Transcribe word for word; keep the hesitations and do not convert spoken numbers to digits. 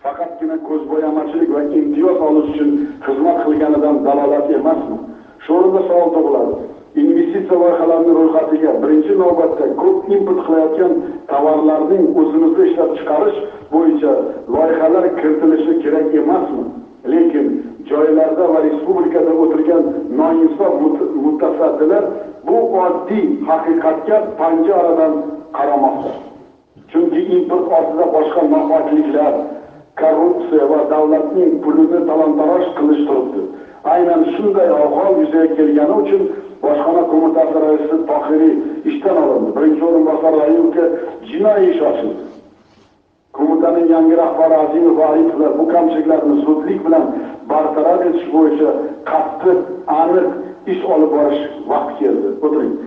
faqatgina ko'zbo'yamachilik va imtiyoz olish uchun xizmat qilganidan dalolat emasmi? Shu o'rinda savol tug'iladi. Investitsiya loyihalarining ro'yxatiga birinchi navbatda ko'p import qilayotgan tovarlarning o'zimizda ishlab chiqarish bo'yicha loyihalar kiritilishi kerak emasmi? Lekin joylarda va respublikada o'tirgan noinsof mutasaddilar bu oddiy haqiqatga panja aradan qaramoqda. Chunki import ortida boshqa nohaqliklar, korrupsiya va davlatning pulini talon-taroj qilish turibdi. Aynan shunday ahvol yuzaga kelgani uchun Boshqarma qo'mitasi raisi Tohiriy ishdan olindi. Birinchi o'rinbosar Rayevga jinoiy ish ochildi. Qo'mitaning yangi rahbari Azimov va Ariflar bu kamchiliklarni zudlik bilan bartaraf etish bo'yicha qattiq, aniq ish olib borish vaqti keldi. O'tiring.